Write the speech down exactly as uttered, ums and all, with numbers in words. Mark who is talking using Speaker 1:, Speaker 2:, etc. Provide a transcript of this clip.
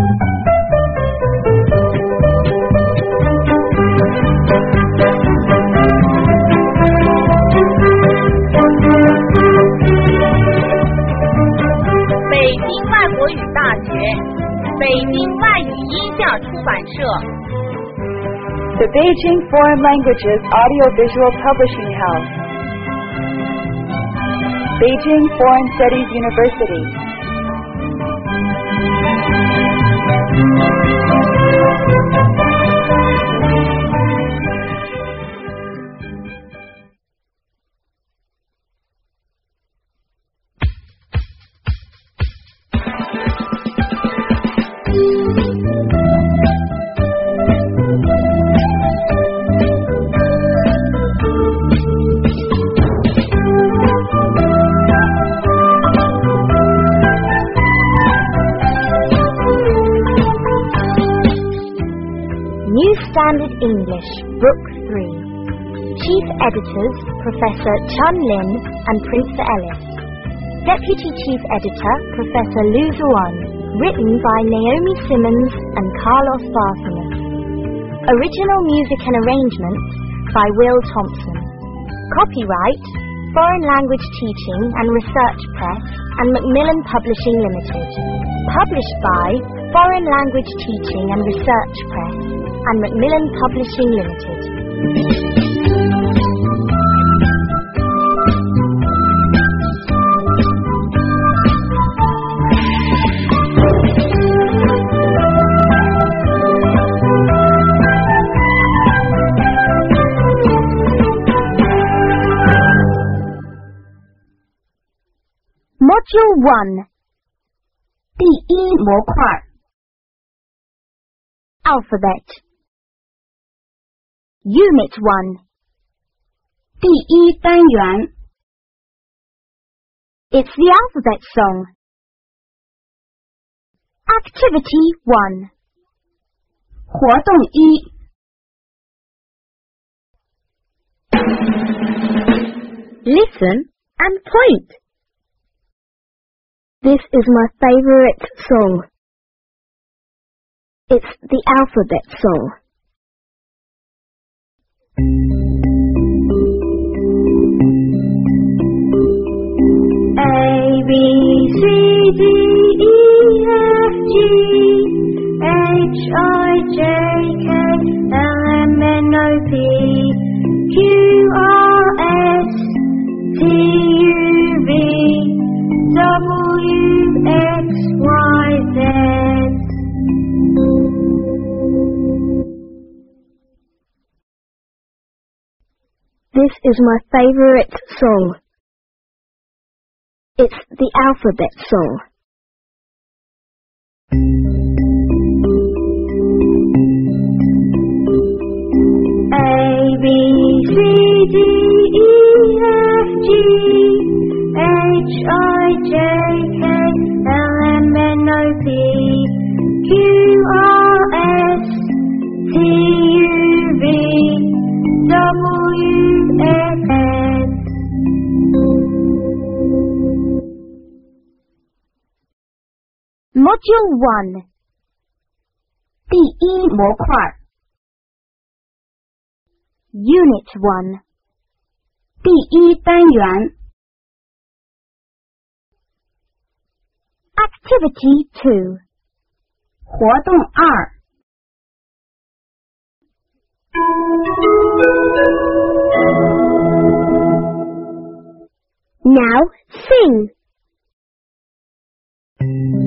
Speaker 1: 北京外国语大学，北京外语音像出版社。
Speaker 2: The Beijing Foreign Languages Audiovisual Publishing House. Beijing Foreign Studies University.
Speaker 3: New Standard English, Book three. Chief Editors, Professor Chun Lin and Prince Ellis. Deputy Chief Editor, Professor Lu Zuan. Written by Naomi Simmons and Carlos Barthelmess. Original music and arrangements by Will Thompson. Copyright, Foreign Language Teaching and Research Press and Macmillan Publishing Limited. Published by Foreign Language Teaching and Research Press and Macmillan Publishing Limited. Module one. 第一模块 Alphabet. Unit one. 第一单元 It's the alphabet song. Activity one. 活动一 Listen and point. This is my favorite song. It's the alphabet song. A, B, C, D, E, F, G, H, I, J, K, L, M, N, O, P, Q, R, S, T, U, V, W, X, Y, Z. This is my favorite song. It's the alphabet song. A, B, C, D, E, F, G, H, I, J, K, L, M, N, O, P, Q, R, S, T, U, V, W, X, Z. Module one. 第一模块 Unit one. 第一单元 Activity two. 活动二 Now sing.